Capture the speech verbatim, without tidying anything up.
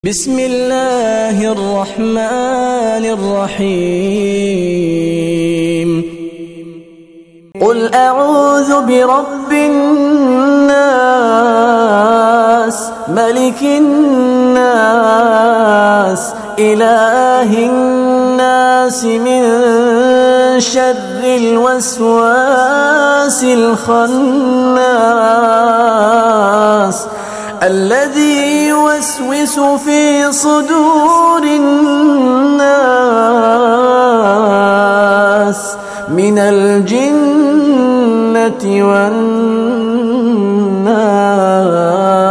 بسم الله الرحمن الرحيم قل أعوذ برب الناس ملك الناس إله الناس من شر الوسواس الخناس الذي يوسوس في صدور الناس من الجنة والناس.